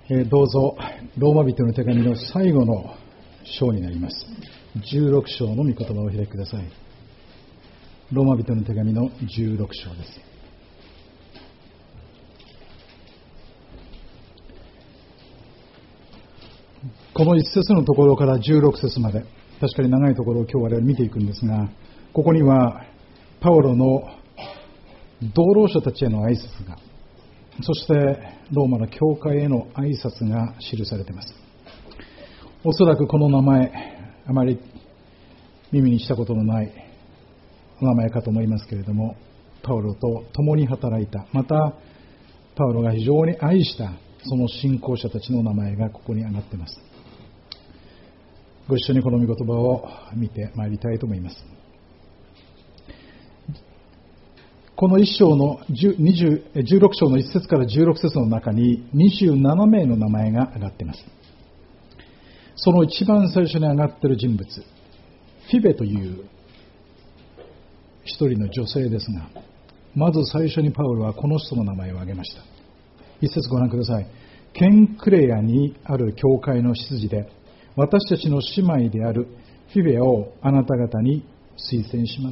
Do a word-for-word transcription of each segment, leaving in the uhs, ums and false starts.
えー、どうぞローマ人の手紙の最後の章になりますじゅうろく章の御言葉をお開きください。ローマ人の手紙のじゅうろく章です。この一節のところからじゅうろく節まで、確かに長いところを今日我々見ていくんですが、ここにはパウロの同労者たちへの挨拶が、そしてローマの教会への挨拶が記されています。おそらくこの名前、あまり耳にしたことのないお名前かと思いますけれども、パウロと共に働いた、またパウロが非常に愛したその信仰者たちの名前がここに挙がっています。ご一緒にこの御言葉を見てまいりたいと思います。この一章のじゅうろく章のいち節からじゅうろく節の中ににじゅうなな名の名前が挙がっています。その一番最初に挙がっている人物、フィベという一人の女性ですが、まず最初にパウロはこの人の名前を挙げました。一節ご覧ください。ケンクレアにある教会の執事で、私たちの姉妹であるフィベをあなた方に推薦します。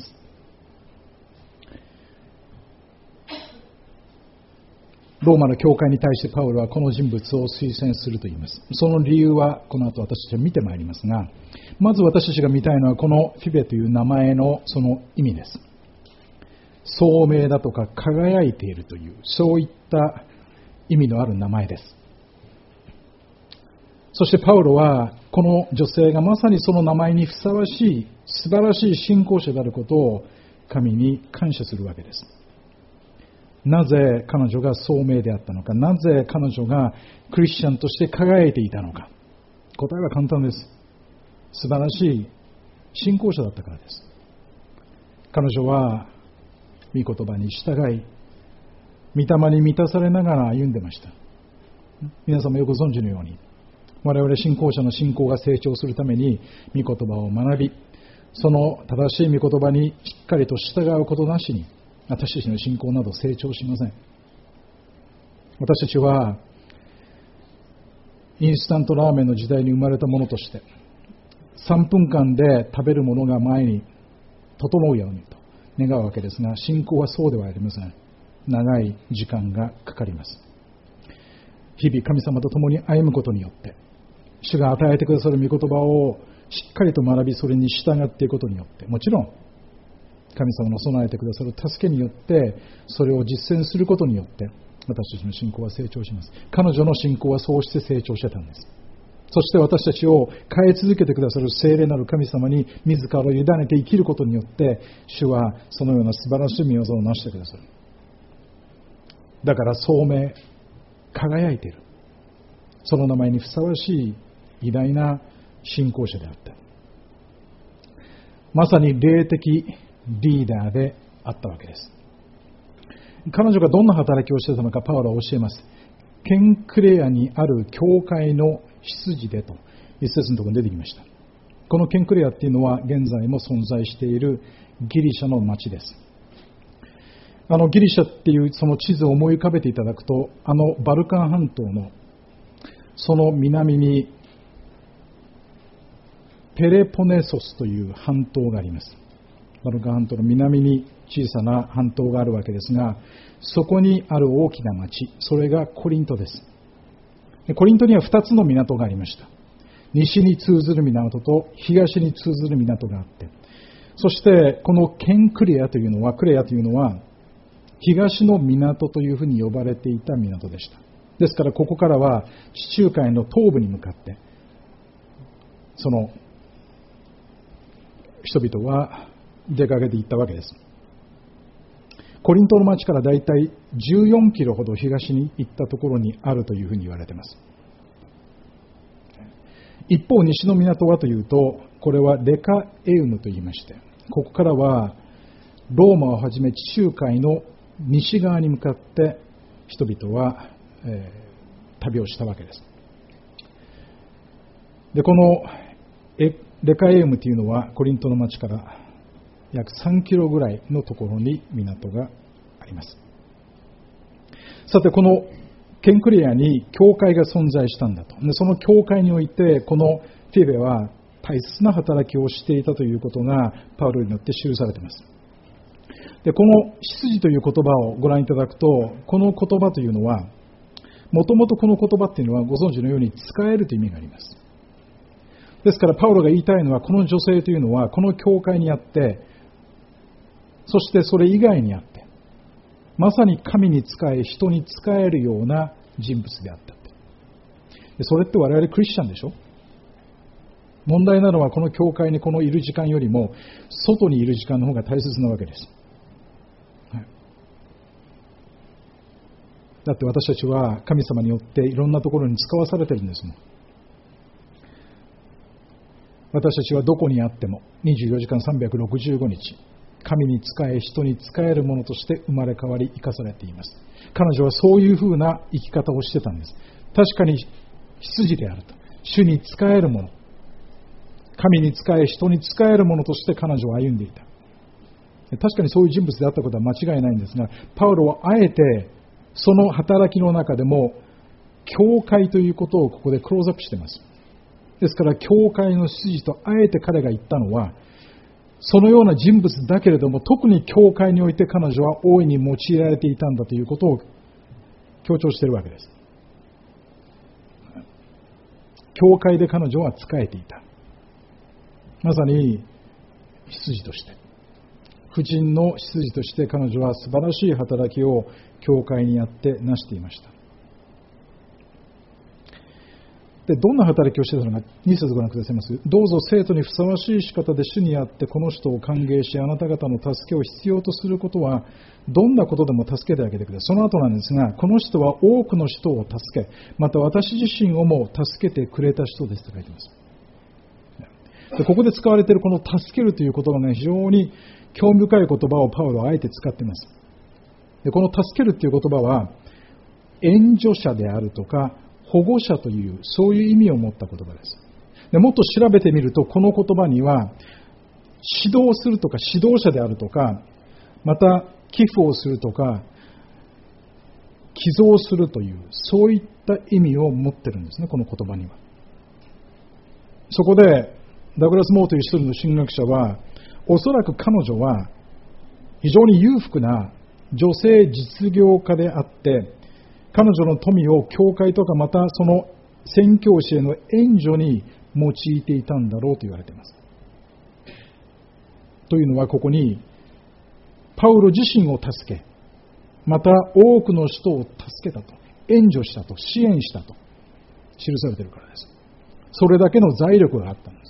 ローマの教会に対してパウロはこの人物を推薦すると言います。その理由はこの後私たちは見てまいりますが、まず私たちが見たいのはこのフィベという名前のその意味です。聡明だとか輝いているという、そういった意味のある名前です。そしてパウロはこの女性がまさにその名前にふさわしい素晴らしい信仰者であることを神に感謝するわけです。なぜ彼女が聡明であったのか、なぜ彼女がクリスチャンとして輝いていたのか。答えは簡単です。素晴らしい信仰者だったからです。彼女は御言葉に従い、御霊に満たされながら歩んでました。皆様よくご存知のように、我々信仰者の信仰が成長するために御言葉を学び、その正しい御言葉にしっかりと従うことなしに私たちの信仰など成長しません。私たちはインスタントラーメンの時代に生まれたものとして、さんぷんかんで食べるものが前に整うようにと願うわけですが、信仰はそうではありません。長い時間がかかります。日々神様と共に歩むことによって、主が与えてくださる御言葉をしっかりと学び、それに従っていくことによって、もちろん神様の備えてくださる助けによってそれを実践することによって私たちの信仰は成長します。彼女の信仰はそうして成長してたんです。そして私たちを変え続けてくださる聖霊なる神様に自らを委ねて生きることによって主はそのような素晴らしい御業をなしてくださる。だから聡明、輝いている、その名前にふさわしい偉大な信仰者であった。まさに霊的リーダーであったわけです。彼女がどんな働きをしていたのかパウロは教えます。ケンクレアにある教会の執事でと一節のところに出てきました。このケンクレアっていうのは現在も存在しているギリシャの町です。あのギリシャっていうその地図を思い浮かべていただくと、あのバルカン半島のその南にペレポネソスという半島があります。バルカン半島の南に小さな半島があるわけですが、そこにある大きな町、それがコリントです。コリントにはふたつの港がありました。西に通ずる港と東に通ずる港があって、そしてこのケンクレアというのは、クレアというのは東の港というふうに呼ばれていた港でした。ですからここからは地中海の東部に向かってその人々は出かけていったわけです。コリントの町からだいたいじゅうよんキロほど東に行ったところにあるというふうに言われています。一方西の港はというと、これはレカエウムと言いまして、ここからはローマをはじめ地中海の西側に向かって人々は、えー、旅をしたわけです。でこのレカエウムというのはコリントの町から約さんキロぐらいのところに港があります。さてこのケンクレアに教会が存在したんだと。でその教会においてこのフィーベは大切な働きをしていたということがパウロによって記されています。でこの執事という言葉をご覧いただくと、この言葉というのはもともとこの言葉というのはご存知のように使えるという意味があります。ですからパウロが言いたいのは、この女性というのはこの教会にあって、そしてそれ以外にあって、まさに神に仕え人に仕えるような人物であった。でそれって我々クリスチャンでしょ。問題なのはこの教会にこのいる時間よりも外にいる時間の方が大切なわけです。はい、だって私たちは神様によっていろんなところに使わされているんですもん。私たちはどこにあってもにじゅうよじかんさんびゃくろくじゅうごにち神に仕え人に仕えるものとして生まれ変わり生かされています。彼女はそういうふうな生き方をしてたんです。確かに執事であると、主に仕えるもの、神に仕え人に仕えるものとして彼女は歩んでいた。確かにそういう人物であったことは間違いないんですが、パウロはあえてその働きの中でも教会ということをここでクローズアップしています。ですから教会の執事とあえて彼が言ったのは、そのような人物だけれども特に教会において彼女は大いに用いられていたんだということを強調しているわけです。教会で彼女は仕えていた。まさに執事として、婦人の執事として彼女は素晴らしい働きを教会にやって成していました。でどんな働きをしていたのか、に節ご覧くださいます。どうぞ生徒にふさわしい仕方で主にあってこの人を歓迎し、あなた方の助けを必要とすることはどんなことでも助けてあげてください。その後なんですが、この人は多くの人を助け、また私自身をも助けてくれた人ですと書いています。でここで使われているこの助けるという言葉が、ね、非常に興味深い言葉をパウロはあえて使っています。でこの助けるという言葉は援助者であるとか保護者というそういう意味を持った言葉です。でもっと調べてみると、この言葉には指導するとか指導者であるとか、また寄付をするとか寄贈するというそういった意味を持っているんですね、この言葉には。そこでダグラス・モーという一人の神学者は、おそらく彼女は非常に裕福な女性実業家であって、彼女の富を教会とかまたその宣教師への援助に用いていたんだろうと言われています。というのは、ここにパウロ自身を助け、また多くの人を助けたと、援助したと、支援したと記されているからです。それだけの財力があったんです。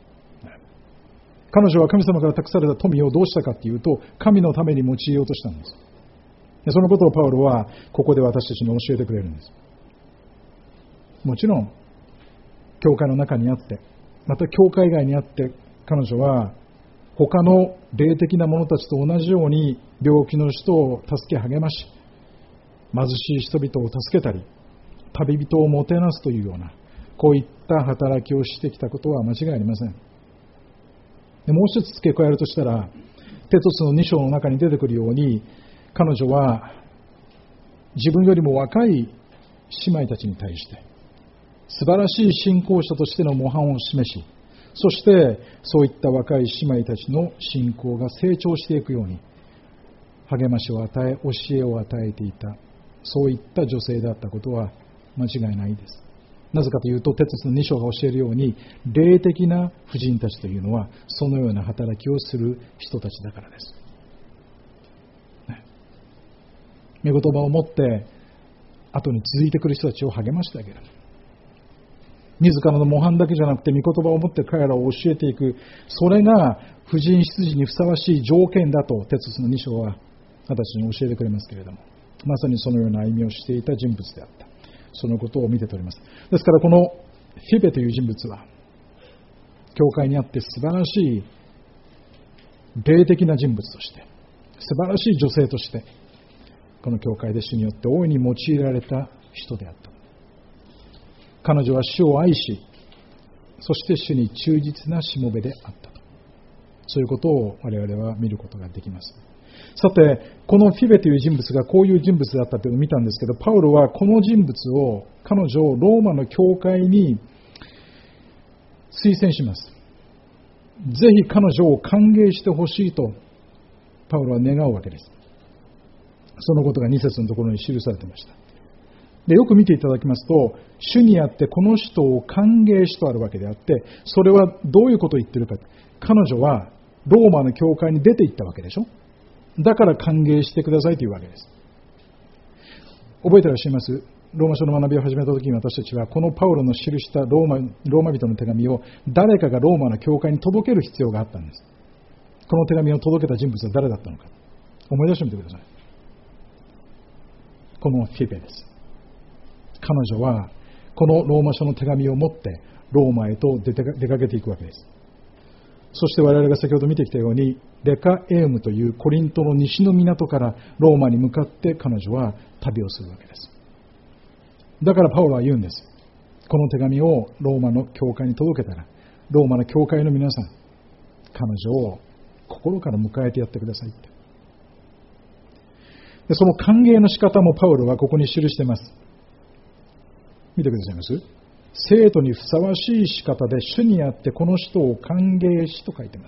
彼女は神様から託された富をどうしたかというと、神のために用いようとしたんです。そのことをパウロはここで私たちに教えてくれるんです。もちろん教会の中にあって、また教会外にあって、彼女は他の霊的な者たちと同じように病気の人を助け励まし、貧しい人々を助けたり、旅人をもてなすというような、こういった働きをしてきたことは間違いありません。でもう一つ付け加えるとしたら、テトスのに章の中に出てくるように、彼女は自分よりも若い姉妹たちに対して素晴らしい信仰者としての模範を示し、そしてそういった若い姉妹たちの信仰が成長していくように励ましを与え、教えを与えていた、そういった女性であったことは間違いないです。なぜかというと、テトスのに章が教えるように、霊的な婦人たちというのはそのような働きをする人たちだからです。御言葉を持って後に続いてくる人たちを励ましてあげる。自らの模範だけじゃなくて、御言葉を持って彼らを教えていく、それが婦人執事にふさわしい条件だとテトスのに章は私に教えてくれますけれども、まさにそのような歩みをしていた人物であった、そのことを見て取ります。ですからこのフィベという人物は教会にあって素晴らしい霊的な人物として、素晴らしい女性としてこの教会で主によって大いに用いられた人であった。彼女は主を愛し、そして主に忠実なしもべであったと、そういうことを我々は見ることができます。 さて、このフィベという人物がこういう人物だったというのを見たんですけど、パウロはこの人物を、彼女をローマの教会に推薦します。ぜひ彼女を歓迎してほしいと、パウロは願うわけです。そのことがに節のところに記されていました。で、よく見ていただきますと、主にあってこの人を歓迎しとあるわけであって、それはどういうことを言っているか。彼女はローマの教会に出て行ったわけでしょ。だから歓迎してくださいというわけです。覚えてらっしゃいます？ローマ書の学びを始めたときに私たちはこのパウロの記したローマ、ローマ人の手紙を誰かがローマの教会に届ける必要があったんです。この手紙を届けた人物は誰だったのか思い出してみてください。このフィベです。彼女はこのローマ書の手紙を持ってローマへと出かけていくわけです。そして我々が先ほど見てきたようにレカエウムというコリントの西の港からローマに向かって彼女は旅をするわけです。だからパウロは言うんです。この手紙をローマの教会に届けたら、ローマの教会の皆さん、彼女を心から迎えてやってくださいって。でその歓迎の仕方もパウロはここに記しています。見てくださいます？生徒にふさわしい仕方で主にあってこの人を歓迎しと書いています。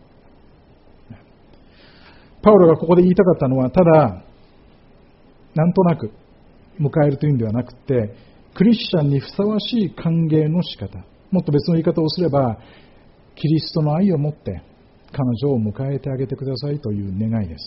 パウロがここで言いたかったのは、ただなんとなく迎えるというんではなくて、クリスチャンにふさわしい歓迎の仕方、もっと別の言い方をすれば、キリストの愛を持って彼女を迎えてあげてくださいという願いです。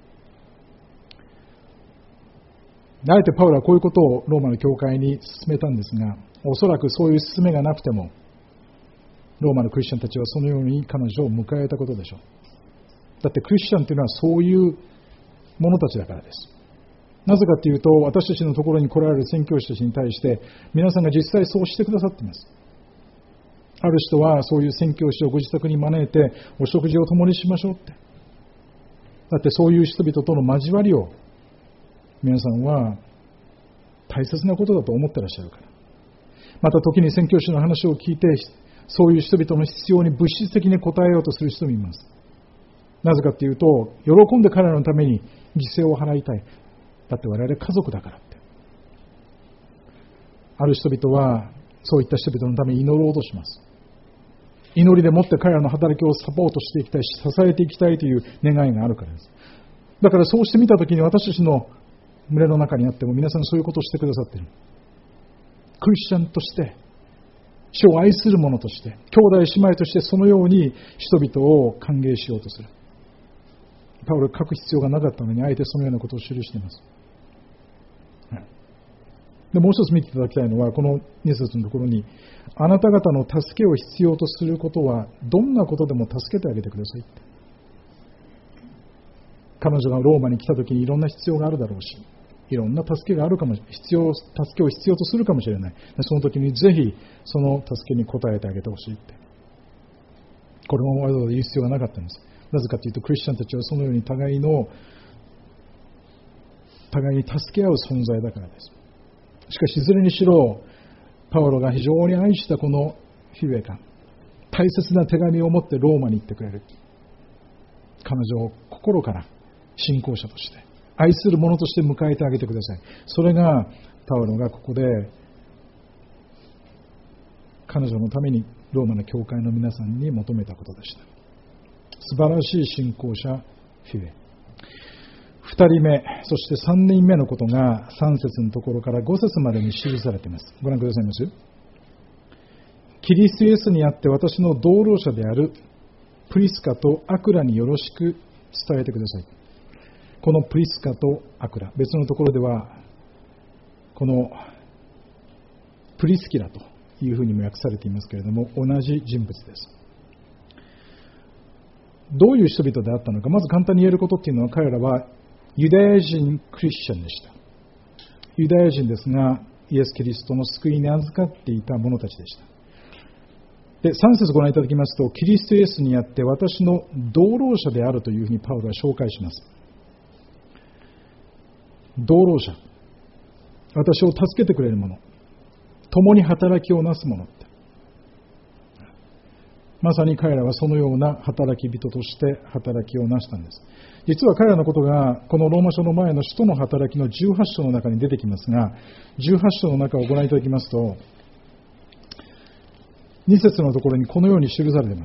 あえてパウロはこういうことをローマの教会に進めたんですが、おそらくそういう進めがなくても、ローマのクリスチャンたちはそのように彼女を迎えたことでしょう。だってクリスチャンというのはそういう者たちだからです。なぜかというと、私たちのところに来られる宣教師たちに対して、皆さんが実際そうしてくださっています。ある人はそういう宣教師をご自宅に招いて、お食事を共にしましょうって。だってそういう人々との交わりを、皆さんは大切なことだと思ってらっしゃるから。また時に宣教師の話を聞いて、そういう人々の必要に物質的に応えようとする人もいます。なぜかというと、喜んで彼らのために犠牲を払いたい。だって我々家族だからって。ある人々はそういった人々のために祈ろうとします。祈りでもって彼らの働きをサポートしていきたいし、支えていきたいという願いがあるからです。だからそうしてみたときに、私たちの群れの中にあっても皆さんそういうことをしてくださっている。クリスチャンとして、主を愛する者として、兄弟姉妹としてそのように人々を歓迎しようとする。パウロは書く必要がなかったのに、あえてそのようなことを記しています。でもう一つ見ていただきたいのは、このに節のところに、あなた方の助けを必要とすることは、どんなことでも助けてあげてくださいって。彼女がローマに来たときにいろんな必要があるだろうし、いろんな助けがあるかもしれない、必要、助けを必要とするかもしれない。その時にぜひ、その助けに応えてあげてほしいって。これもわざわざ言う必要がなかったんです。なぜかというと、クリスチャンたちはそのように互いの、互いに助け合う存在だからです。しかし、いずれにしろ、パウロが非常に愛したこのフィベが、大切な手紙を持ってローマに行ってくれる。彼女を心から信仰者として、愛する者として迎えてあげてください。それが、パウロがここで、彼女のためにローマの教会の皆さんに求めたことでした。素晴らしい信仰者、フィベ。二人目、そして三人目のことが三節のところから五節までに記されています。ご覧くださいます。キリストイエスにあって私の同労者であるプリスカとアクラによろしく伝えてください。このプリスカとアクラ、別のところではこのプリスキラというふうにも訳されていますけれども、同じ人物です。どういう人々であったのか、まず簡単に言えることっていうのは、彼らはユダヤ人クリスチャンでした。ユダヤ人ですが、イエス・キリストの救いに預かっていた者たちでした。で、さん節ご覧いただきますと、キリストイエスにあって私の同労者であるというふうにパウロは紹介します。同労者。私を助けてくれる者。共に働きをなす者って。 まさに彼らはそのような働き人として働きをなしたんです。実は彼らのことがこのローマ書の前の使徒の働きのじゅうはち章の中に出てきますが、じゅうはち章の中をご覧いただきますと、に節のところにこのように記されています。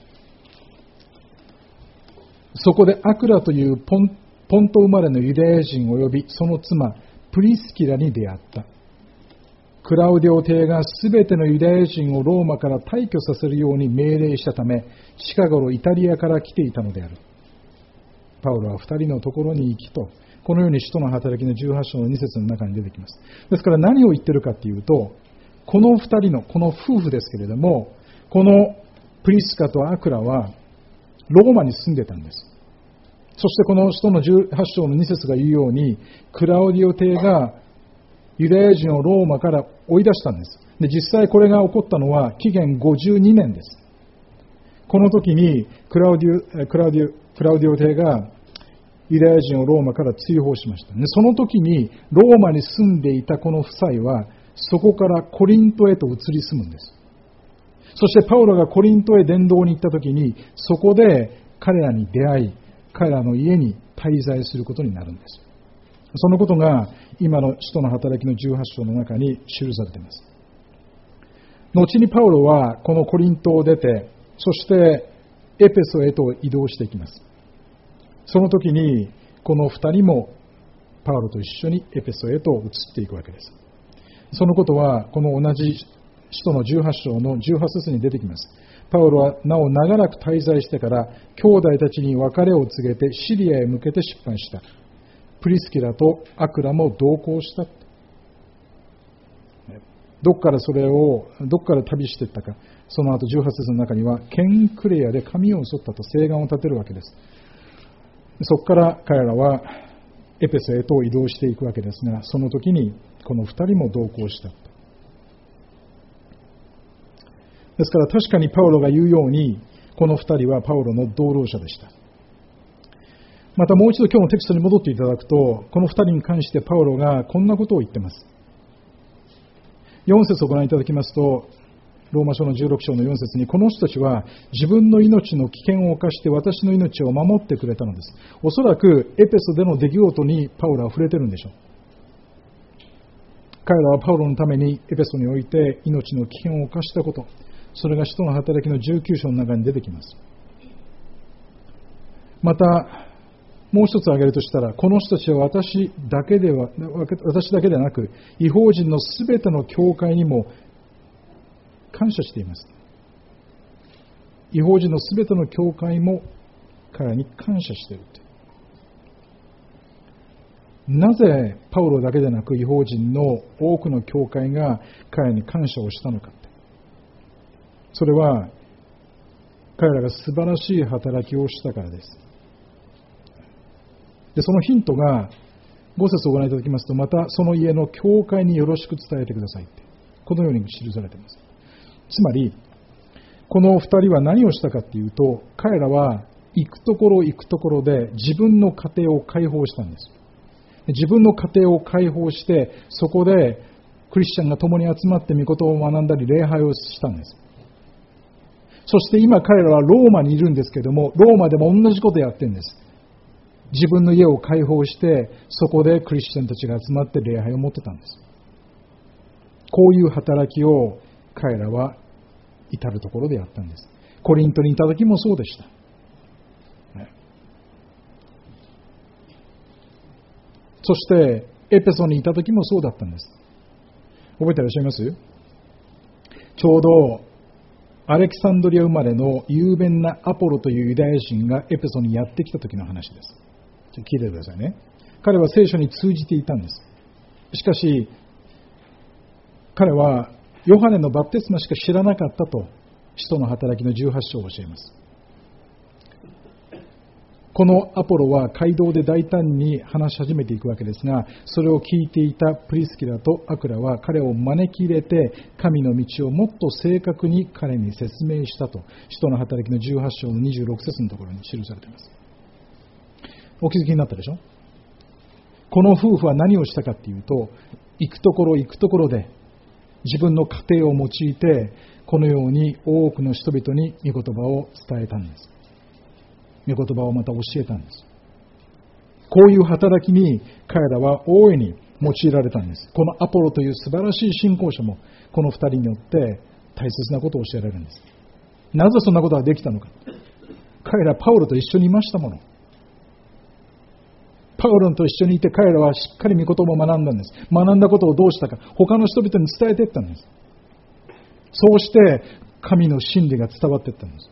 そこでアクラというポン、ポント生まれのユダヤ人及びその妻プリスキラに出会った。クラウディオ帝がすべてのユダヤ人をローマから退去させるように命令したため、近頃イタリアから来ていたのである。パウロは二人のところに行きと、このように使徒の働きのじゅうはち章のに節の中に出てきます。ですから何を言ってるかというと、この二人の、この夫婦ですけれども、このプリスカとアクラはローマに住んでたんです。そしてこの使徒のじゅうはち章のに節が言うように、クラウディオ帝がユダヤ人をローマから追い出したんです。で、実際これが起こったのは紀元ごじゅうにねんです。この時にクラウディオ、クラウディオ、クラウディオ帝がユダヤ人をローマから追放しました。で、その時にローマに住んでいたこの夫妻は、そこからコリントへと移り住むんです。そしてパウロがコリントへ伝道に行った時に、そこで彼らに出会い、彼らの家に滞在することになるんです。そのことが今の使徒の働きのじゅうはち章の中に記されています。後にパウロはこのコリントを出て、そしてエペソへと移動していきます。その時にこの二人もパウロと一緒にエペソへと移っていくわけです。そのことはこの同じ使徒のじゅうはち章のじゅうはち節に出てきます。パウロはなお長らく滞在してから兄弟たちに別れを告げてシリアへ向けて出版した。プリスキラとアクラも同行した。どっからそれを、どっから旅していったか。その後じゅうはち節の中には、ケンクレアで髪を剃ったと誓願を立てるわけです。そこから彼らはエペソへと移動していくわけですが、その時にこの二人も同行した。ですから確かにパウロが言うように、この二人はパウロの同労者でした。またもう一度今日のテキストに戻っていただくと、この二人に関してパウロがこんなことを言っています。よん節をご覧いただきますと、ローマ書のじゅうろく章のよん節に、この人たちは自分の命の危険を冒して私の命を守ってくれたのです。おそらくエペソでの出来事にパウロは触れてるんでしょう。彼らはパウロのためにエペソにおいて命の危険を冒したこと、それが使徒の働きのじゅうきゅう章の中に出てきます。またもう一つ挙げるとしたら、この人たちは私だけでは私だけでなく、異邦人のすべての教会にも感謝しています。異邦人のすべての教会も彼らに感謝している。なぜパウロだけでなく異邦人の多くの教会が彼らに感謝をしたのか。それは彼らが素晴らしい働きをしたからです。で、そのヒントがご節をご覧いただきますと、またその家の教会によろしく伝えてくださいって、このように記されています。つまりこの二人は何をしたかというと、彼らは行くところ行くところで自分の家庭を解放したんです。自分の家庭を解放して、そこでクリスチャンが共に集まって御言を学んだり礼拝をしたんです。そして今彼らはローマにいるんですけれども、ローマでも同じことをやってるんです。自分の家を開放して、そこでクリスチャンたちが集まって礼拝を持ってたんです。こういう働きを彼らは至るところでやったんです。コリントにいた時もそうでした。そしてエペソにいた時もそうだったんです。覚えていらっしゃいます？ちょうどアレキサンドリア生まれの雄弁なアポロというユダヤ人がエペソにやってきた時の話です。ちょっと聞いてくださいね。彼は聖書に通じていたんです。しかし彼はヨハネのバプテスマしか知らなかったと使徒の働きのじゅうはち章を教えます。このアポロは街道で大胆に話し始めていくわけですが、それを聞いていたプリスキラとアクラは彼を招き入れて、神の道をもっと正確に彼に説明したと、使徒の働きのじゅうはち章のにじゅうろく節のところに記されています。お気づきになったでしょ？この夫婦は何をしたかというと、行くところ行くところで自分の家庭を用いて、このように多くの人々に御言葉を伝えたんです。御言葉をまた教えたんです。こういう働きに彼らは大いに用いられたんです。このアポロという素晴らしい信仰者も、この二人によって大切なことを教えられるんです。なぜそんなことができたのか。彼らパウロと一緒にいましたもの。パウロと一緒にいて彼らはしっかり御言葉を学んだんです。学んだことをどうしたか、他の人々に伝えていったんです。そうして神の真理が伝わっていったんです。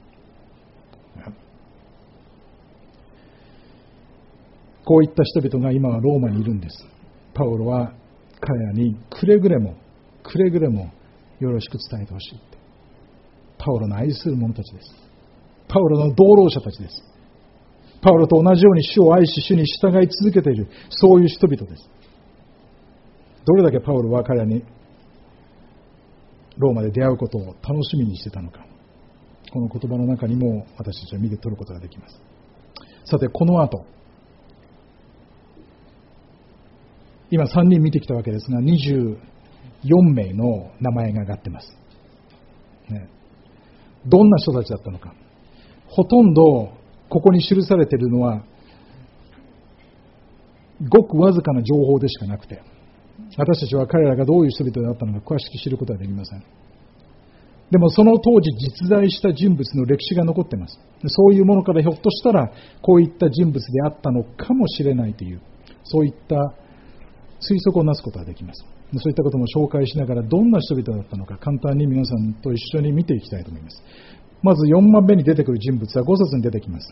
こういった人々が今はローマにいるんです。パウロは彼らにくれぐれもくれぐれもよろしく伝えてほしい。パウロの愛する者たちです。パウロの同労者たちです。パウロと同じように主を愛し主に従い続けている、そういう人々です。どれだけパウロは彼らにローマで出会うことを楽しみにしていたのか、この言葉の中にも私たちは見て取ることができます。さて、この後今さんにん見てきたわけですが、にじゅうよんめいの名前が挙がっています、ね、どんな人たちだったのか。ほとんどここに記されているのはごくわずかな情報でしかなくて、私たちは彼らがどういう人々だったのか詳しく知ることはできません。でもその当時実在した人物の歴史が残っています。そういうものからひょっとしたらこういった人物であったのかもしれないという、そういった推測をなすことができます。そういったことも紹介しながら、どんな人々だったのか簡単に皆さんと一緒に見ていきたいと思います。まずよんばんめに出てくる人物はご節に出てきます。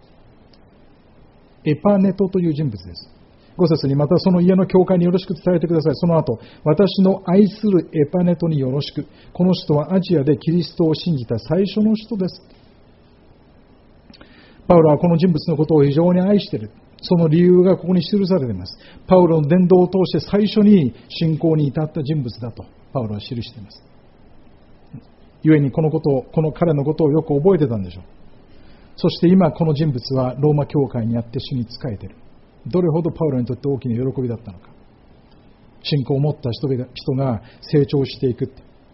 エパネトという人物です。ご節に、またその家の教会によろしく伝えてください。その後、私の愛するエパネトによろしく。この人はアジアでキリストを信じた最初の人です。パウロはこの人物のことを非常に愛している。その理由がここに記されています。パウロの伝道を通して最初に信仰に至った人物だとパウロは記しています。故にこのことを、この彼のことをよく覚えてたんでしょう。そして今この人物はローマ教会にあって主に仕えている。どれほどパウロにとって大きな喜びだったのか。信仰を持った人が成長していく。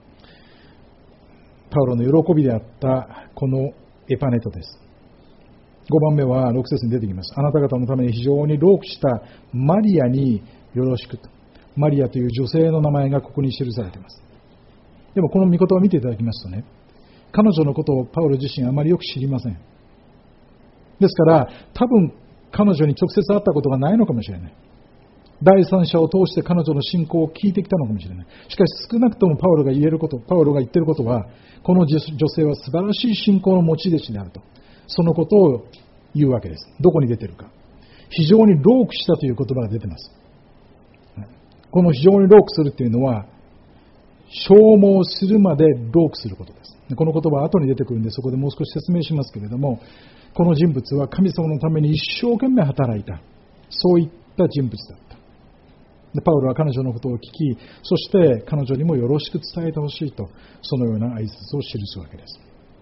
パウロの喜びであったこのエパネトです。ごばんめはろく節に出てきます。あなた方のために非常に労苦したマリアによろしくと。マリアという女性の名前がここに記されています。でもこの御言葉を見ていただきますとね、彼女のことをパウロ自身あまりよく知りません。ですから多分彼女に直接会ったことがないのかもしれない。第三者を通して彼女の信仰を聞いてきたのかもしれない。しかし少なくともパウロが言えること、パウロが言っていることは、この女性は素晴らしい信仰の持ち主であると。そのことを言うわけです。どこに出ているか。非常に労苦したという言葉が出ています。この非常に労苦するというのは、消耗するまで労苦することです。この言葉は後に出てくるんで、そこでもう少し説明しますけれども、この人物は神様のために一生懸命働いた。そういった人物だった。でパウロは彼女のことを聞き、そして彼女にもよろしく伝えてほしいと、そのような挨拶を記すわけです。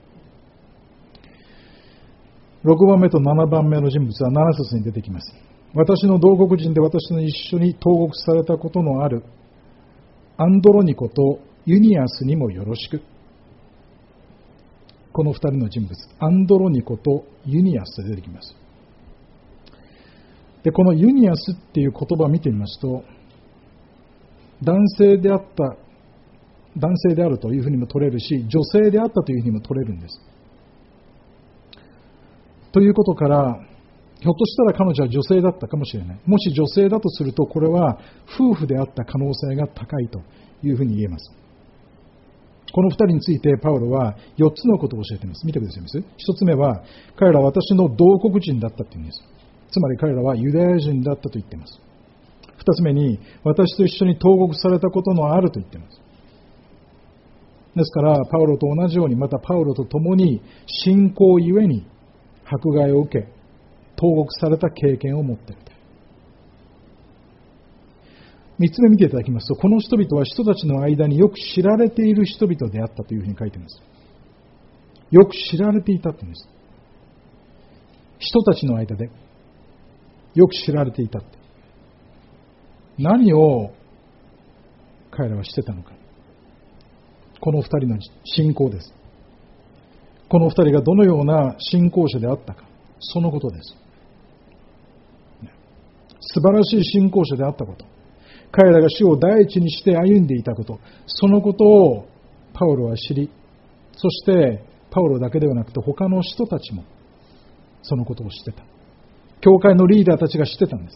ろくばんめとななばんめの人物はなな節に出てきます。私の同国人で私と一緒に投獄されたことのあるアンドロニコとユニアスにもよろしく。この二人の人物、アンドロニコとユニアスと出てきます。で、このユニアスっていう言葉を見てみますと、男性であった、男性であるというふうにも取れるし、女性であったというふうにも取れるんです。ということから、ひょっとしたら彼女は女性だったかもしれない。もし女性だとすると、これは夫婦であった可能性が高いというふうに言えます。この二人についてパウロはよっつのことを教えています。見てくださいます。一つ目は、彼らは私の同国人だったというんです。つまり彼らはユダヤ人だったと言っています。二つ目に、私と一緒に投獄されたことのあると言っています。ですから、パウロと同じように、またパウロと共に信仰ゆえに迫害を受け、投獄された経験を持っている。三つ目見ていただきますと、この人々は人たちの間によく知られている人々であったというふうに書いています。よく知られていたというんです。人たちの間でよく知られていたって。何を彼らはしてたのか。この二人の信仰です。この二人がどのような信仰者であったか、そのことです。素晴らしい信仰者であったこと、彼らが主を第一にして歩んでいたこと、そのことをパウロは知り、そしてパウロだけではなくて他の人たちもそのことを知ってた。教会のリーダーたちが知ってたんです。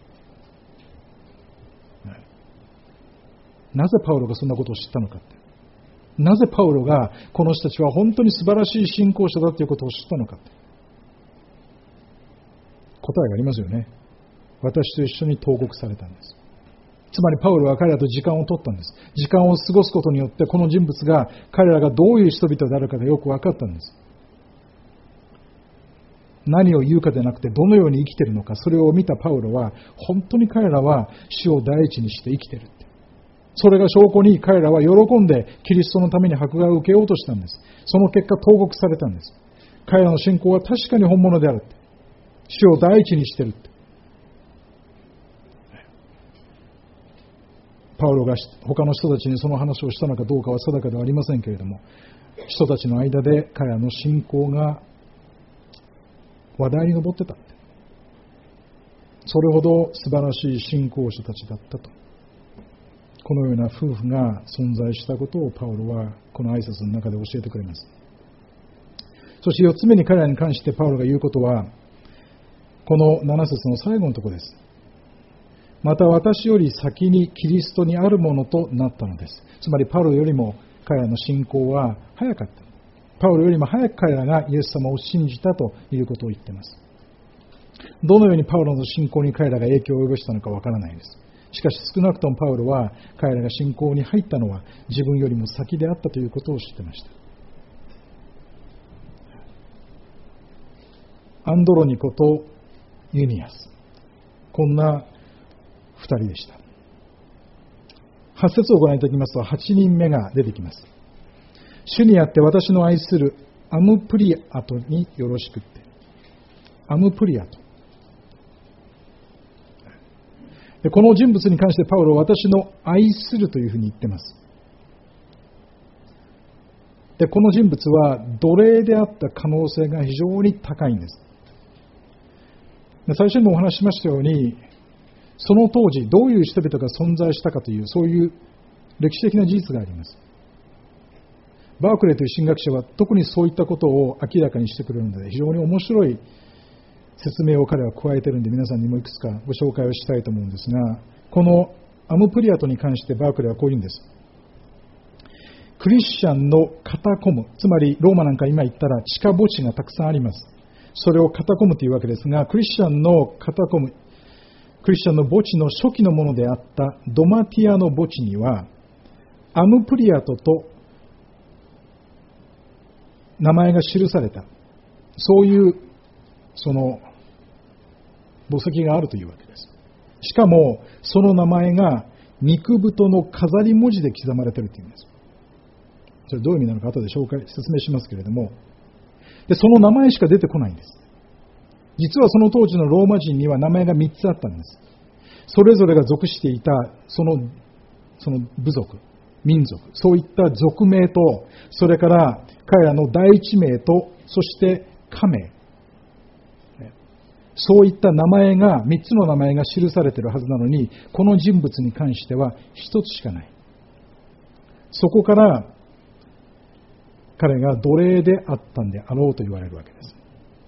なぜパウロがそんなことを知ったのかって、なぜパウロがこの人たちは本当に素晴らしい信仰者だということを知ったのかって、答えがありますよね。私と一緒に投獄されたんです。つまりパウロは彼らと時間を取ったんです。時間を過ごすことによってこの人物が彼らがどういう人々であるかがよく分かったんです。何を言うかでなくてどのように生きているのか、それを見たパウロは本当に彼らは主を第一にして生きているって、それが証拠に彼らは喜んでキリストのために迫害を受けようとしたんです。その結果投獄されたんです。彼らの信仰は確かに本物であるって、主を第一にしているって。パウロが他の人たちにその話をしたのかどうかは定かではありませんけれども、人たちの間で彼らの信仰が話題に上ってた。それほど素晴らしい信仰者たちだったと。このような夫婦が存在したことをパウロはこの挨拶の中で教えてくれます。そして四つ目に彼らに関してパウロが言うことは、この七節の最後のところです。また私より先にキリストにあるものとなったのです。つまりパウロよりも彼らの信仰は早かった。パウロよりも早く彼らがイエス様を信じたということを言っています。どのようにパウロの信仰に彼らが影響を及ぼしたのかわからないです。しかし少なくともパウロは彼らが信仰に入ったのは自分よりも先であったということを知っていました。アンドロニコとユニアス、こんな二人でした。八節をご覧いただきますと、八人目が出てきます。主にあって私の愛するアムプリアトによろしくって。アムプリアト。でこの人物に関してパウロは私の愛するというふうに言っています。でこの人物は奴隷であった可能性が非常に高いんです。で最初にもお話ししましたように、その当時どういう人々が存在したかというそういう歴史的な事実があります。バークレーという神学者は特にそういったことを明らかにしてくれるので、非常に面白い説明を彼は加えているので、皆さんにもいくつかご紹介をしたいと思うんですが、このアムプリアトに関してバークレーはこういうんです。クリスチャンのカタコム、つまりローマなんか今言ったら地下墓地がたくさんあります。それをカタコムというわけですが、クリスチャンのカタコム、クリスチャンの墓地の初期のものであったドマティアの墓地にはアムプリアトと名前が記された、そういうその墓石があるというわけです。しかもその名前が肉太の飾り文字で刻まれているというんです。それどういう意味なのか後で紹介説明しますけれども、でその名前しか出てこないんです。実はその当時のローマ人には名前がみっつあったんです。それぞれが属していたその、その部族、民族、そういった属名と、それから彼らの第一名と、そして家名、そういった名前が、みっつの名前が記されているはずなのに、この人物に関してはひとつしかない。そこから彼が奴隷であったんであろうと言われるわけです。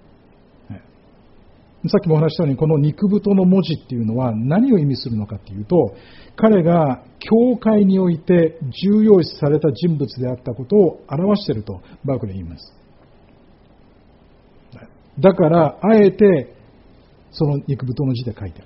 さっきもお話したように、この肉太の文字っていうのは何を意味するのかっていうと、彼が教会において重要視された人物であったことを表しているとバークレー言います。だからあえてその肉太の字で書いてある。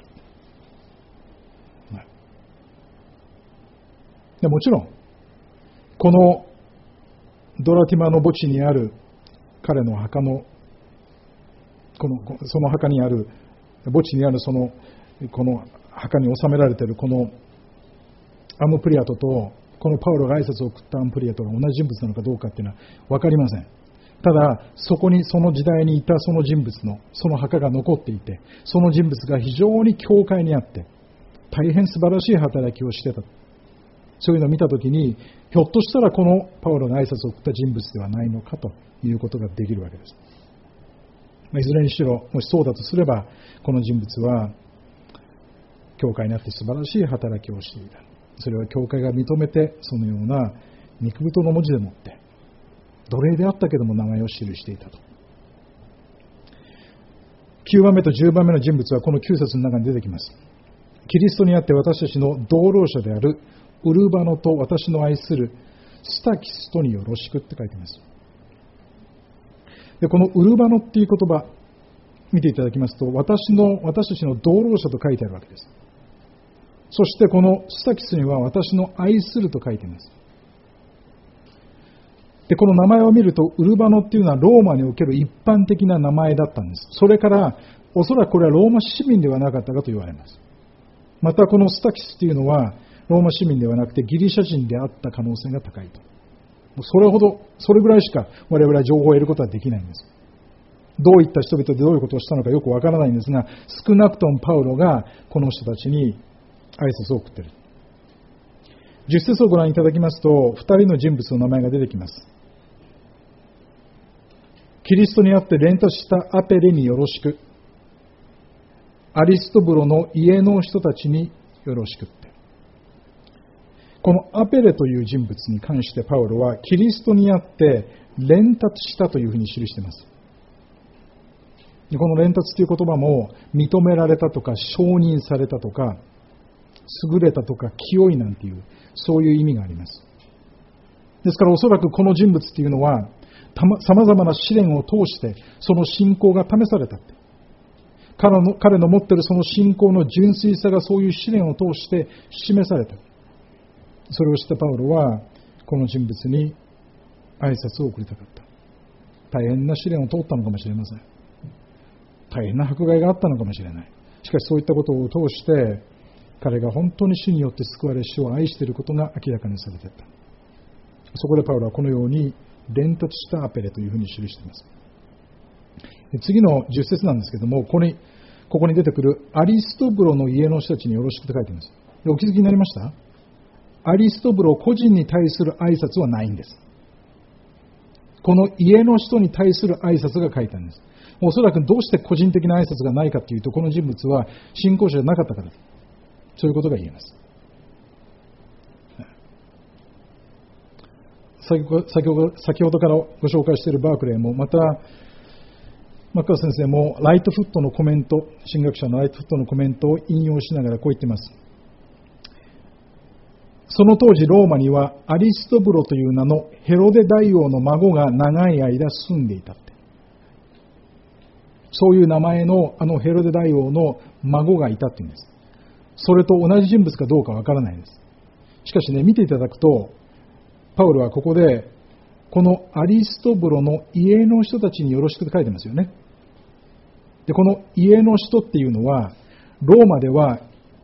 でもちろんこのドラティマの墓地にある彼の墓のこのその墓にある墓地にあるそのこの墓に収められているこのアムプリアトとこのパウロが挨拶を送ったアムプリアトが同じ人物なのかどうかっていうのは分かりません。ただそこにその時代にいたその人物のその墓が残っていて、その人物が非常に教会にあって大変素晴らしい働きをしてた。 そういうのを見たときに、ひょっとしたらこのパウロが挨拶を送った人物ではないのかということができるわけです。いずれにしろ、もしそうだとすれば、この人物は教会にあって素晴らしい働きをしていた。それは教会が認めて、そのような肉太の文字でもって奴隷であったけども名前を記していたと。きゅうばんめとじゅうばんめの人物はこのきゅう節の中に出てきます。キリストにあって私たちの同労者であるウルバノと私の愛するスタキスとによろしくって書いています。でこのウルバノっていう言葉見ていただきますと、私の私たちの同労者と書いてあるわけです。そしてこのスタキスには私の愛すると書いています。でこの名前を見ると、ウルバノっていうのはローマにおける一般的な名前だったんです。それからおそらくこれはローマ市民ではなかったかと言われます。またこのスタキスっていうのはローマ市民ではなくてギリシャ人であった可能性が高いと。それほど、それぐらいしか我々は情報を得ることはできないんです。どういった人々でどういうことをしたのかよくわからないんですが、少なくともパウロがこの人たちに挨拶を送っている。じゅっ節をご覧いただきますと、ふたりの人物の名前が出てきます。キリストにあって連達したアペレによろしく、アリストブロの家の人たちによろしくって。このアペレという人物に関してパウロはキリストにあって連達したというふうに記しています。この連達という言葉も認められたとか承認されたとか優れたとか清いなんていうそういう意味があります。ですからおそらくこの人物というのはさまざまな試練を通してその信仰が試されたって、彼の、彼の持っているその信仰の純粋さがそういう試練を通して示された。それを知ったパウロはこの人物に挨拶を送りたかった。大変な試練を通ったのかもしれません。大変な迫害があったのかもしれない。しかしそういったことを通して彼が本当に主によって救われ主を愛していることが明らかにされていった。そこでパウロはこのように連達したアペレというふうに記しています。次のじゅっ節なんですけども、ここに、ここに出てくるアリストブロの家の人たちによろしくと書いています。お気づきになりました？アリストブロ個人に対する挨拶はないんです。この家の人に対する挨拶が書いてあるんです。おそらくどうして個人的な挨拶がないかというと、この人物は信仰者じゃなかったからです。そういうことが言えます。先ほど、先ほどからご紹介しているバークレーも、またマッカー先生もライトフットのコメント、神学者のライトフットのコメントを引用しながらこう言っています。その当時ローマにはアリストブロという名のヘロデ大王の孫が長い間住んでいたって。そういう名前のあのヘロデ大王の孫がいたっていうんです。それと同じ人物かどうかわからないです。しかしね、見ていただくとパウロはここでこのアリストブロの家の人たちによろしくと書いてますよね。で、この家の人っていうのはローマでは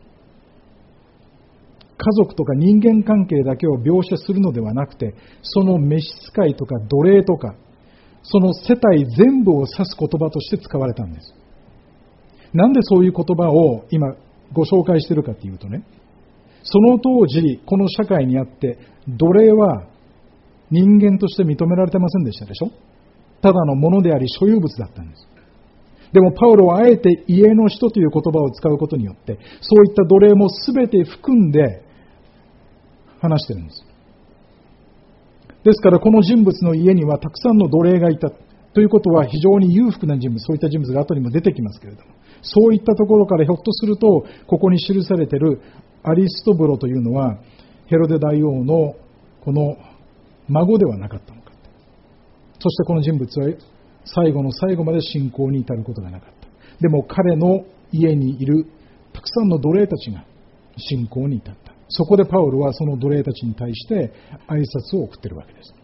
家族とか人間関係だけを描写するのではなくて、その召使いとか奴隷とかその世帯全部を指す言葉として使われたんです。なんでそういう言葉を今ご紹介しているかというとね、その当時この社会にあって奴隷は人間として認められてませんでしたでしょ。ただのものであり所有物だったんです。でもパウロはあえて家の人という言葉を使うことによってそういった奴隷も全て含んで話しているんです。ですからこの人物の家にはたくさんの奴隷がいたということは非常に裕福な人物、そういった人物が後にも出てきますけれども、そういったところからひょっとするとここに記されているアリストブロというのはヘロデ大王のこの孫ではなかったのか。そしてこの人物は最後の最後まで信仰に至ることがなかった。でも彼の家にいるたくさんの奴隷たちが信仰に至った。そこでパウロはその奴隷たちに対して挨拶を送っているわけです。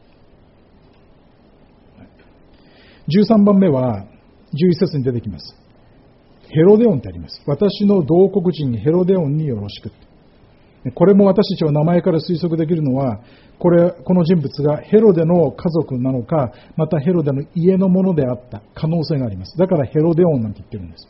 じゅうさんばんめはじゅういっ節に出てきます。ヘロデオンってあります。私の同国人ヘロデオンによろしく。これも私たちは名前から推測できるのは、これ、この人物がヘロデの家族なのか、またヘロデの家のものであった可能性があります。だからヘロデオンなんて言ってるんです。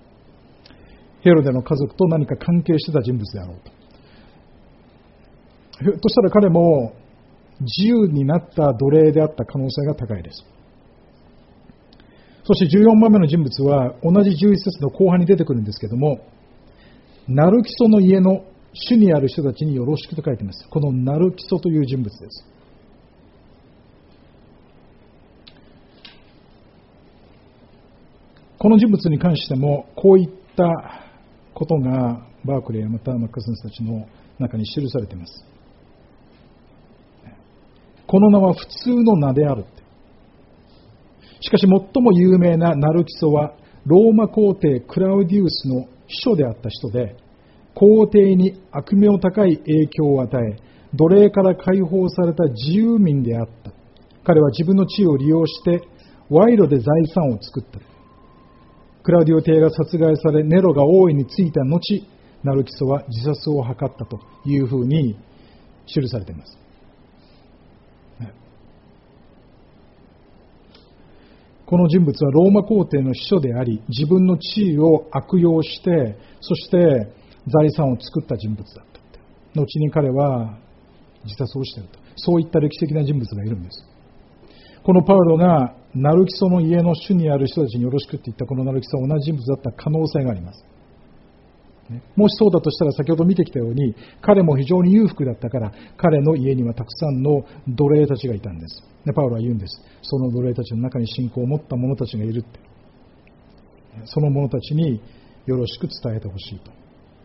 ヘロデの家族と何か関係してた人物であろうと。 ひょっとしたら彼も自由になった奴隷であった可能性が高いです。そしてじゅうよんばんめの人物は同じじゅういち節の後半に出てくるんですけども、ナルキソの家の主にある人たちによろしくと書いています。このナルキソという人物です。この人物に関してもこういったことがバークレーやまたマッカー先生たちの中に記されています。この名は普通の名であるって。しかし最も有名なナルキソはローマ皇帝クラウディウスの秘書であった人で、皇帝に悪名高い影響を与え、奴隷から解放された自由民であった。彼は自分の地位を利用して賄賂で財産を作った。クラウディオ帝が殺害され、ネロが王位についた後、ナルキソは自殺を図ったというふうに記されています。この人物はローマ皇帝の秘書であり、自分の地位を悪用して、そして財産を作った人物だった。後に彼は自殺をしていると。そういった歴史的な人物がいるんです。このパウロがナルキソの家の主にある人たちによろしくって言ったこのナルキソは同じ人物だった可能性があります。もしそうだとしたら先ほど見てきたように、彼も非常に裕福だったから、彼の家にはたくさんの奴隷たちがいたんです。でパウロは言うんです。その奴隷たちの中に信仰を持った者たちがいるって。その者たちによろしく伝えてほしいと。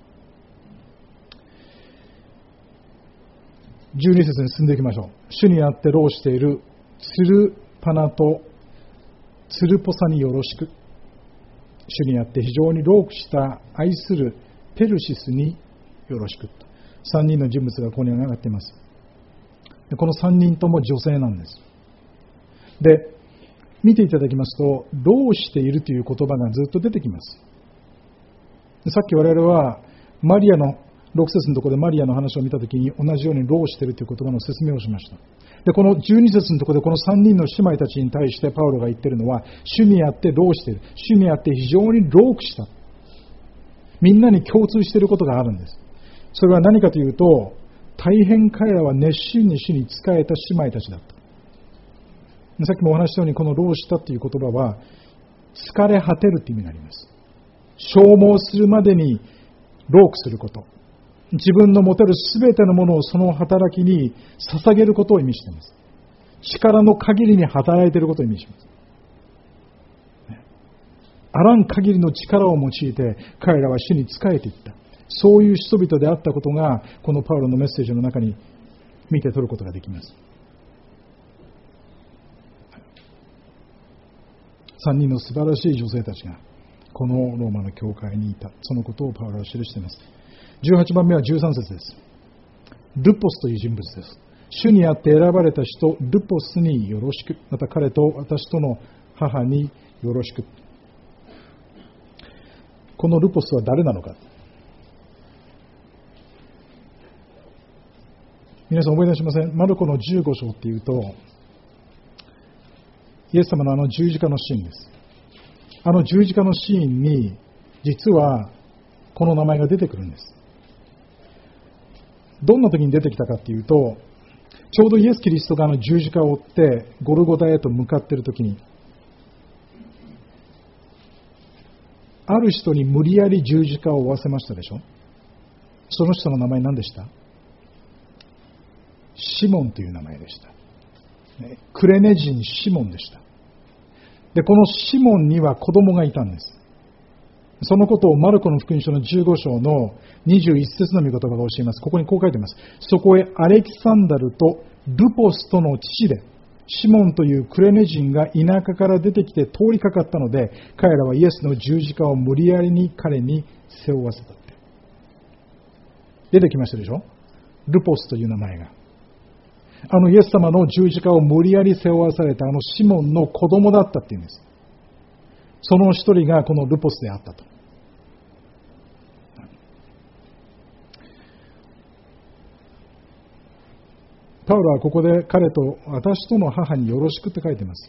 じゅうに節に進んでいきましょう。主にあって労しているツルパナとツルポサによろしく。主にあって非常に労苦した愛するペルシスによろしく。さんにんの人物がここに上がっています。このさんにんとも女性なんです。で、見ていただきますと、労しているという言葉がずっと出てきます。さっき我々はマリアのろく節のところでマリアの話を見たときに同じように労しているという言葉の説明をしました。で、このじゅうに節のところでこのさんにんの姉妹たちに対してパウロが言っているのは、主にあって労している。主にあって非常に労苦した。みんなに共通していることがあるんです。それは何かというと、大変彼らは熱心に主に仕えた姉妹たちだった。さっきもお話したように、この労したという言葉は、疲れ果てるという意味になります。消耗するまでに労苦すること。自分の持てるすべてのものをその働きに捧げることを意味しています。力の限りに働いていることを意味します。あらん限りの力を用いて彼らは主に仕えていった。そういう人々であったことがこのパウロのメッセージの中に見て取ることができます。さんにんの素晴らしい女性たちがこのローマの教会にいた。そのことをパウロは記しています。じゅうはちばんめはじゅうさん節です。ルポスという人物です。主にあって選ばれた人、ルポスによろしく。また彼と私との母によろしく。このルポスは誰なのか。皆さん思い出しません？マルコのじゅうご章っていうと、イエス様のあの十字架のシーンです。あの十字架のシーンに実はこの名前が出てくるんです。どんな時に出てきたかっていうと、ちょうどイエス・キリストがあの十字架を追ってゴルゴダへと向かっている時に、ある人に無理やり十字架を負わせましたでしょ。その人の名前何でした？シモンという名前でした。クレネ人シモンでした。で、このシモンには子供がいたんです。そのことをマルコの福音書のじゅうご章のにじゅういち節の御言葉が教えます。ここにこう書いています。そこへアレキサンダルとルポスとの父で、シモンというクレネ人が田舎から出てきて通りかかったので、彼らはイエスの十字架を無理やりに彼に背負わせたって。出てきましたでしょ。ルポスという名前が。あのイエス様の十字架を無理やり背負わされたあのシモンの子供だったっていうんです。その一人がこのルポスであったと。パウロはここで彼と私との母によろしくって書いています。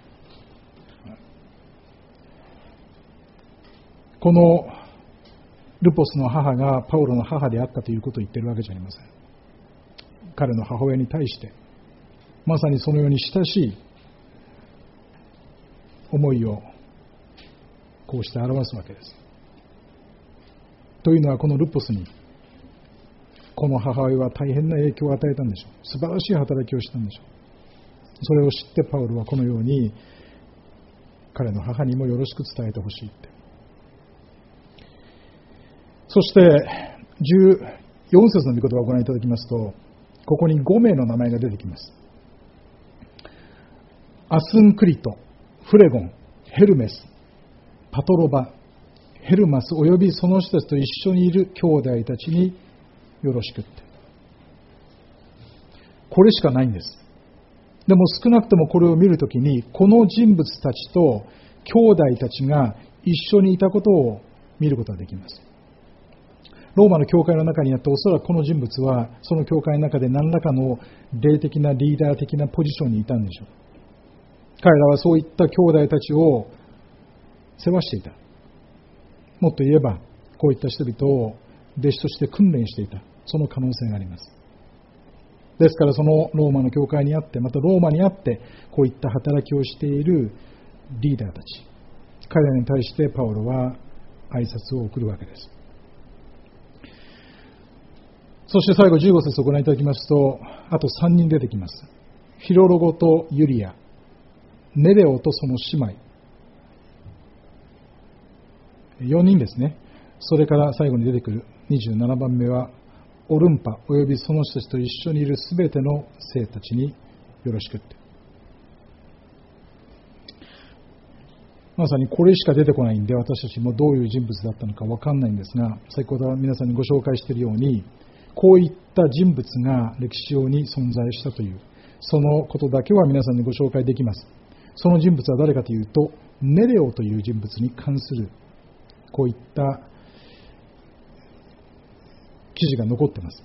このルポスの母がパウロの母であったということを言っているわけじゃありません。 彼の母親に対してまさにそのように親しい思いをこうして表すわけです。というのは、このルポスにこの母親は大変な影響を与えたんでしょう。素晴らしい働きをしたんでしょう。それを知ってパウロはこのように彼の母にもよろしく伝えてほしいって。そしてじゅうよん節の御言葉をご覧いただきますと、ここにご名の名前が出てきます。アスンクリト、フレゴン、ヘルメス、パトロバ、ヘルマスおよびその人たちと一緒にいる兄弟たちによろしくって。これしかないんです。でも少なくともこれを見るときに、この人物たちと兄弟たちが一緒にいたことを見ることができます。ローマの教会の中にあっておそらくこの人物はその教会の中で何らかの霊的なリーダー的なポジションにいたんでしょう。彼らはそういった兄弟たちを世話していた。もっと言えばこういった人々を弟子として訓練していた、その可能性があります。ですからそのローマの教会にあって、またローマにあってこういった働きをしているリーダーたち、彼らに対してパウロは挨拶を送るわけです。そして最後じゅうご節をご覧いただきますと、あとさんにん出てきます。フィロロゴとユリア、ネレオとその姉妹、よにんですね。それから最後に出てくるにじゅうななばんめはオルンパおよびその人たちと一緒にいるすべての生たちによろしくって。まさにこれしか出てこないんで、私たちもどういう人物だったのか分かんないんですが、先ほど皆さんにご紹介しているように、こういった人物が歴史上に存在したという、そのことだけは皆さんにご紹介できます。その人物は誰かというと、ネレオという人物に関するこういった記事が残っています。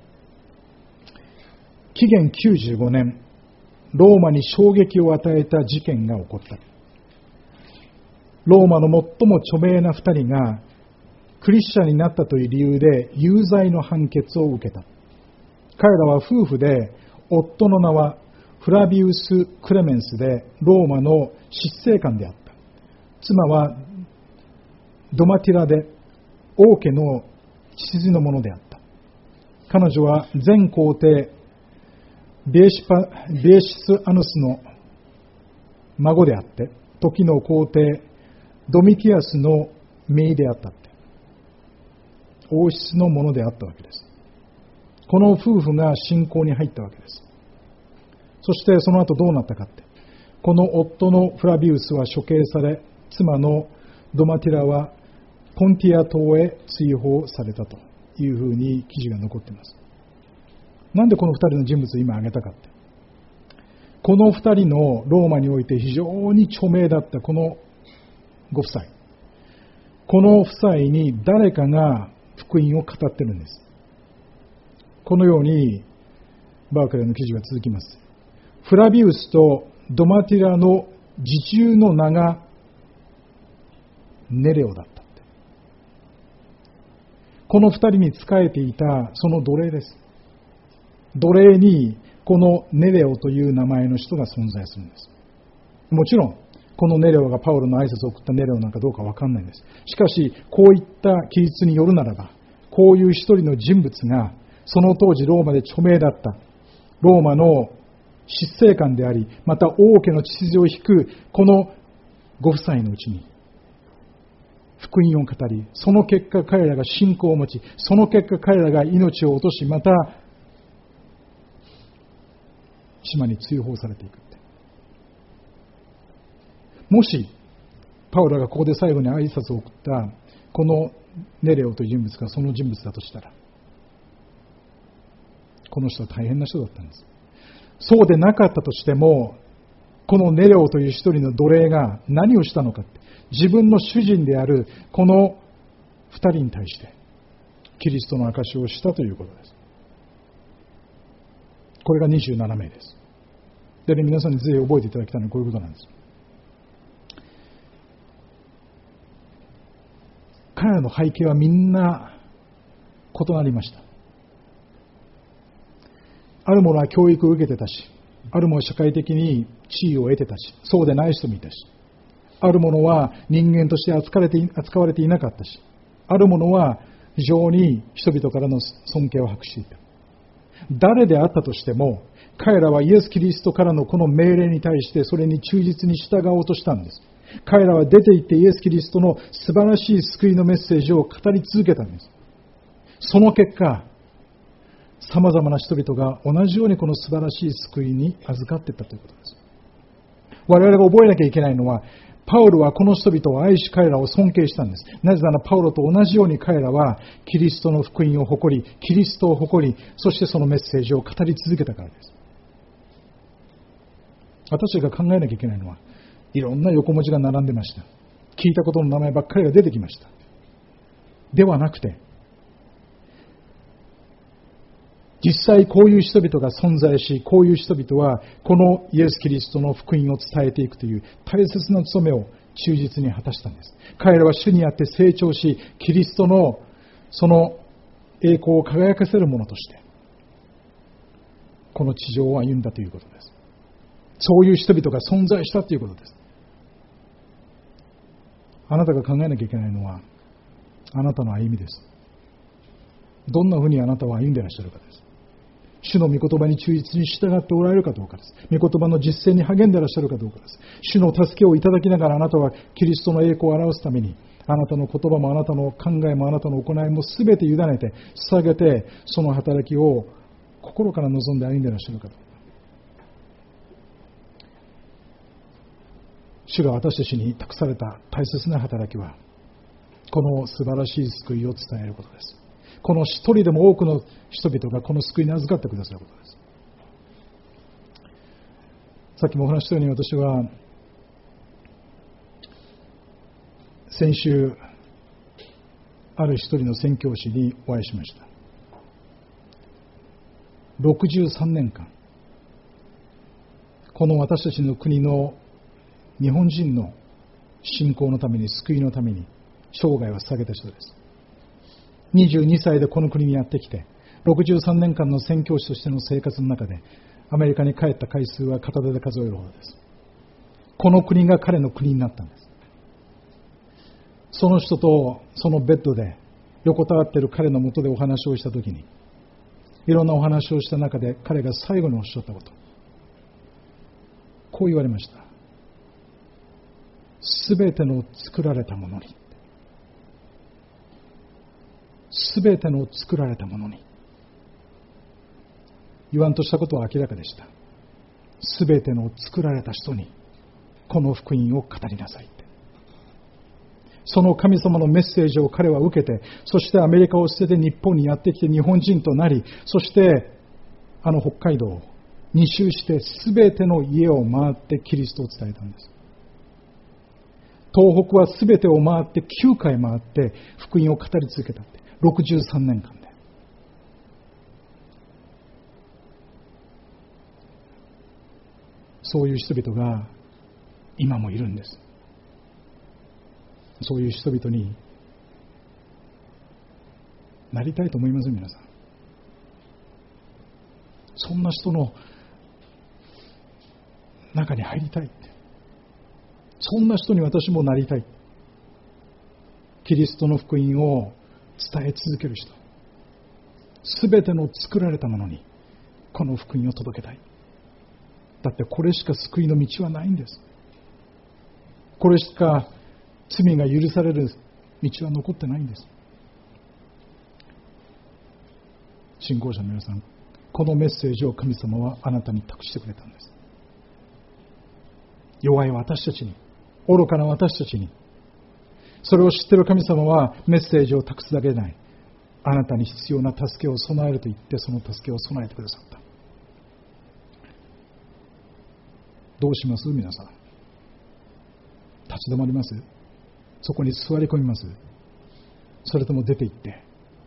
紀元きゅうじゅうごねん、ローマに衝撃を与えた事件が起こった。ローマの最も著名な二人がクリスチャンになったという理由で有罪の判決を受けた。彼らは夫婦で、夫の名はフラビウス・クレメンスでローマの執政官であった。妻はドマティラで王家の血筋のものであった。彼女は前皇帝ベーシパベーシス・アヌスの孫であって、時の皇帝ドミティアスの姪であったって、王室のものであったわけです。この夫婦が信仰に入ったわけです。そしてその後どうなったかって、この夫のフラビウスは処刑され、妻のドマティラはポンティア島へ追放されたというふうに記事が残っています。なんでこの二人の人物を今挙げたかって、この二人のローマにおいて非常に著名だったこのご夫妻、この夫妻に誰かが福音を語っているんです。このようにバークレーの記事が続きます。フラビウスとドマティラの自中の名がネレオだったって。この二人に仕えていたその奴隷です。奴隷にこのネレオという名前の人が存在するんです。もちろんこのネレオがパウロの挨拶を送ったネレオなんかどうかわかんないんです。しかしこういった記述によるならば、こういう一人の人物がその当時ローマで著名だったローマの執政官であり、また王家の血筋を引くこのご夫妻のうちに福音を語り、その結果彼らが信仰を持ち、その結果彼らが命を落とし、また島に追放されていく。もしパウロがここで最後に挨拶を送ったこのネレオという人物がその人物だとしたら、この人は大変な人だったんです。そうでなかったとしても、このネレオという一人の奴隷が何をしたのかって、自分の主人であるこの二人に対してキリストの証しをしたということです。これがにじゅうななめいです。でね、皆さんにぜひ覚えていただきたいのはこういうことなんです。彼らの背景はみんな異なりました。 ある者は教育を受けてたし、ある者は社会的に地位を得てたし、そうでない人もいたし、ある者は人間として扱われて、扱われていなかったし、ある者は非常に人々からの尊敬を博していた。誰であったとしても、彼らはイエス・キリストからのこの命令に対してそれに忠実に従おうとしたんです。彼らは出て行ってイエス・キリストの素晴らしい救いのメッセージを語り続けたんです。その結果、様々な人々が同じようにこの素晴らしい救いに預かっていったということです。我々が覚えなきゃいけないのは、パウロはこの人々を愛し彼らを尊敬したんです。なぜならパウロと同じように彼らはキリストの福音を誇り、キリストを誇り、そしてそのメッセージを語り続けたからです。私が考えなきゃいけないのは、いろんな横文字が並んでました。聞いたことの名前ばっかりが出てきました。ではなくて、実際こういう人々が存在し、こういう人々はこのイエス・キリストの福音を伝えていくという大切な務めを忠実に果たしたんです。彼らは主にあって成長し、キリストのその栄光を輝かせるものとしてこの地上を歩んだということです。そういう人々が存在したということです。あなたが考えなきゃいけないのはあなたの歩みです。どんなふうにあなたは歩んでいらっしゃるかです。主の御言葉に忠実に従っておられるかどうかです。御言葉の実践に励んでいらっしゃるかどうかです。主の助けをいただきながらあなたはキリストの栄光を表すために、あなたの言葉もあなたの考えもあなたの行いもすべて委ねて捧げて、その働きを心から望んで歩んでいらっしゃるかどうか。主が私たちに託された大切な働きは、この素晴らしい救いを伝えることです。この一人でも多くの人々がこの救いに預かってくださることです。さっきもお話したように、私は先週ある一人の宣教師にお会いしました。ろくじゅうさんねんかんこの私たちの国の日本人の信仰のために、救いのために生涯を捧げた人です。にじゅうにさいでこの国にやってきて、ろくじゅうさんねんかんの宣教師としての生活の中でアメリカに帰った回数は片手で数えるほどです。この国が彼の国になったんです。その人とそのベッドで横たわっている彼のもとでお話をしたときに、いろんなお話をした中で彼が最後におっしゃったこと、こう言われました。すべての作られたものに、すべての作られたものに、言わんとしたことは明らかでした。すべての作られた人にこの福音を語りなさいって。その神様のメッセージを彼は受けて、そしてアメリカを捨てて日本にやってきて日本人となり、そしてあの北海道を二周してすべての家を回ってキリストを伝えたんです。東北はすべてを回ってきゅうかい回って福音を語り続けたって、ろくじゅうさんねんかんで。そういう人々が今もいるんです。そういう人々になりたいと思います。皆さん、そんな人の中に入りたいって、そんな人に私もなりたい。キリストの福音を伝え続ける人、すべての作られたものにこの福音を届けたい。だってこれしか救いの道はないんです。これしか罪が許される道は残ってないんです。信仰者の皆さん、このメッセージを神様はあなたに託してくれたんです。弱い私たちに、愚かな私たちに、それを知っている神様はメッセージを託すだけでない、あなたに必要な助けを備えると言って、その助けを備えてくださった。どうします？皆さん、立ち止まります？そこに座り込みます？それとも出て行って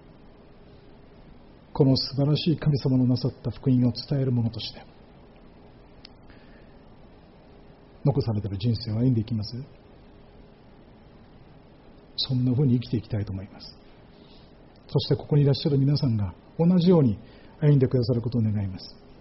この素晴らしい神様のなさった福音を伝えるものとして残されている人生を歩んでいきます？そんなふうに生きていきたいと思います。そしてここにいらっしゃる皆さんが同じように歩んでくださることを願います。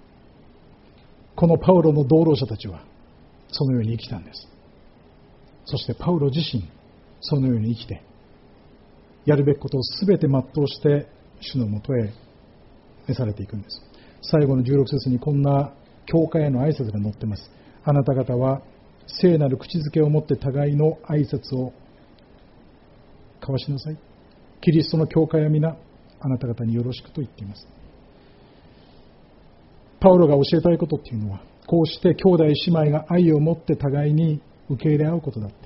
このパウロの同労者たちはそのように生きたんです。そしてパウロ自身そのように生きて、やるべきことをすべて全うして主のもとへ召されていくんです。最後のじゅうろく節にこんな教会への挨拶が載っています。あなた方は聖なる口づけを持って互いの挨拶を交わしなさい。キリストの教会は皆あなた方によろしくと言っています。パウロが教えたいことっていうのは、こうして兄弟姉妹が愛を持って互いに受け入れ合うことだって。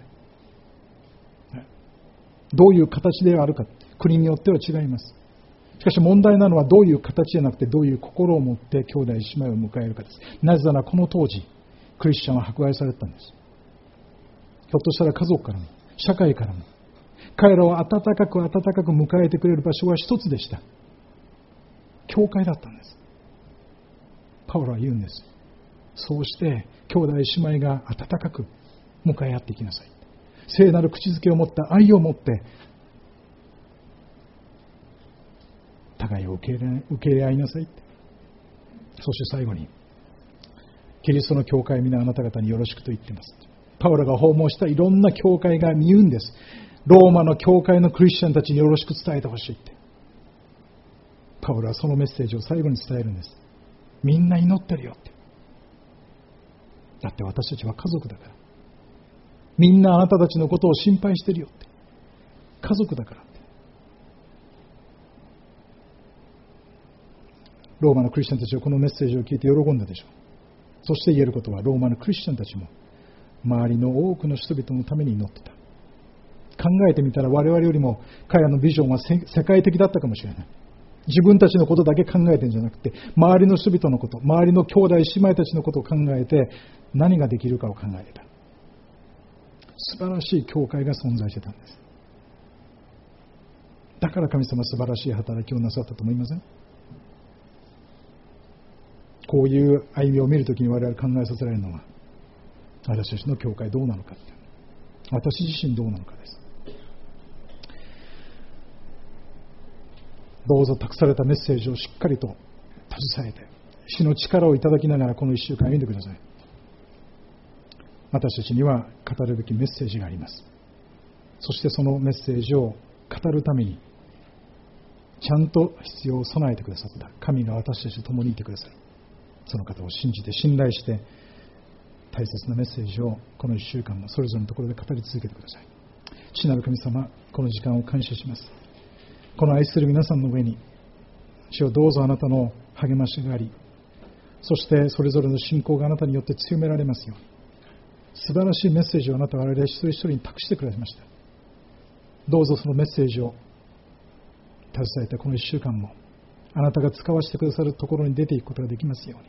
どういう形であるか、国によっては違います。しかし問題なのはどういう形じゃなくて、どういう心を持って兄弟姉妹を迎えるかです。なぜならこの当時クリスチャンは迫害されてたんです。ひょっとしたら家族からも社会からも彼らを温かく温かく迎えてくれる場所は一つでした。教会だったんです。パウロは言うんです。そうして兄弟姉妹が温かく向かい合っていきなさい。聖なる口づけを持った愛を持って互いを受け入れ、受け入れ合いなさい。そして最後に、キリストの教会皆あなた方によろしくと言っています。パウロが訪問したいろんな教会が言うんです。ローマの教会のクリスチャンたちによろしく伝えてほしいって。パウロはそのメッセージを最後に伝えるんです。みんな祈ってるよって。だって私たちは家族だから。みんなあなたたちのことを心配してるよって。家族だからって。ローマのクリスチャンたちはこのメッセージを聞いて喜んだでしょう。そして言えることは、ローマのクリスチャンたちも周りの多くの人々のために祈ってた。考えてみたら我々よりも彼らのビジョンは世界的だったかもしれない。自分たちのことだけ考えてるんじゃなくて、周りの人々のこと、周りの兄弟姉妹たちのことを考えて、何ができるかを考えてた。素晴らしい教会が存在してたんです。だから神様は素晴らしい働きをなさったと思いません？こういう歩みを見るときに我々考えさせられるのは、私たちの教会どうなのか、私自身どうなのかです。どうぞ託されたメッセージをしっかりと携えて、主の力をいただきながらこの一週間歩んでください。私たちには語るべきメッセージがあります。そしてそのメッセージを語るためにちゃんと必要を備えてくださった神が私たちと共にいてください。その方を信じて信頼して大切なメッセージをこの一週間もそれぞれのところで語り続けてください。父なる神様、この時間を感謝します。この愛する皆さんの上に主をどうぞあなたの励ましがあり、そしてそれぞれの信仰があなたによって強められますように、素晴らしいメッセージをあなたは我々一人一人に託してくれました。どうぞそのメッセージを携えたこの一週間もあなたが使わせてくださるところに出ていくことができますように、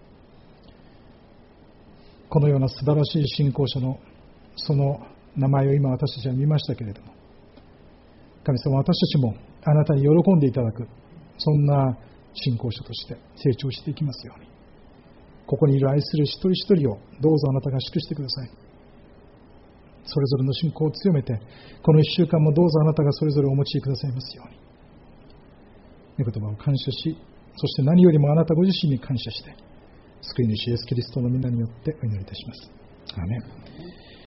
このような素晴らしい信仰者のその名前を今私たちは見ましたけれども、神様、私たちもあなたに喜んでいただく、そんな信仰者として成長していきますように、ここにいる愛する一人一人をどうぞあなたが祝してください。それぞれの信仰を強めて、この一週間もどうぞあなたがそれぞれお持ちくださいますように、御言葉を感謝し、そして何よりもあなたご自身に感謝して、救い主イエスキリストの皆によってお祈りいたします。アーメン。